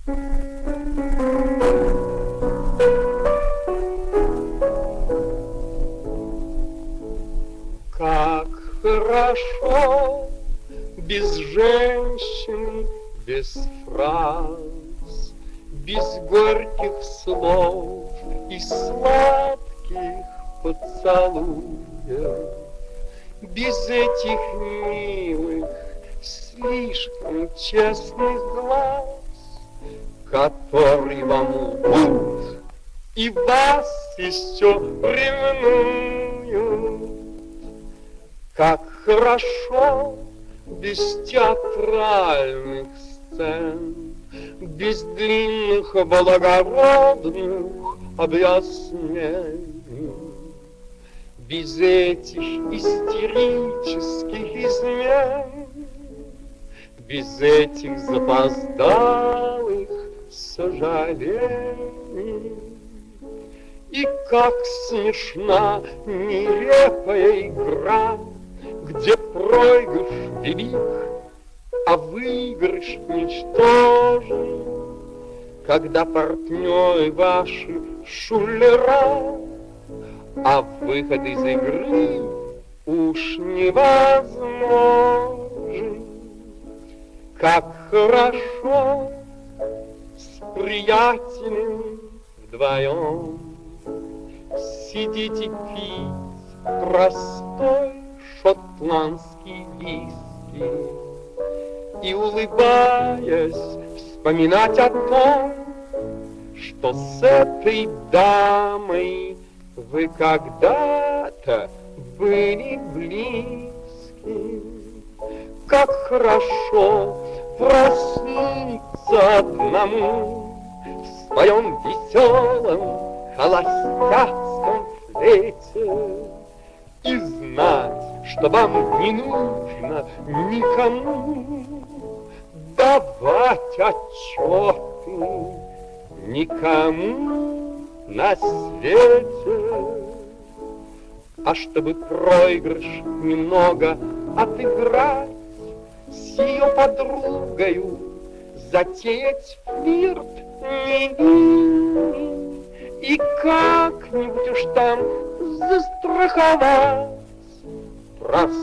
Как хорошо без женщины, без фраз, без горьких слов и сладких поцелуев, без этих милых, слишком честных глаз, которые вам лгут и вас еще ревнуют. Как хорошо без театральных сцен, без длинных благородных объяснений, без этих истерических измен, без этих запоздалых сожалений. И как смешна нелепая игра, где проигрыш велик, а выигрыш ничтожен, когда партнеры ваши шулера, а выход из игры уж невозможен. Как хорошо с приятелем вдвоем сидите пить простой шотландский виски и, улыбаясь, вспоминать о том, что с этой дамой вы когда-то были близки. Как хорошо проснуться одному в своем веселом холостяцком флете и знать, что вам не нужно никому давать отчеты, никому на свете. А чтобы проигрыш немного отыграть, с ее подругою затеять флирт невинный и как-нибудь уж там застраховать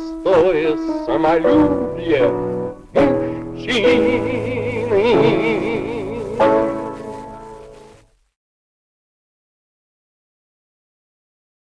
простое самолюбие мужчины.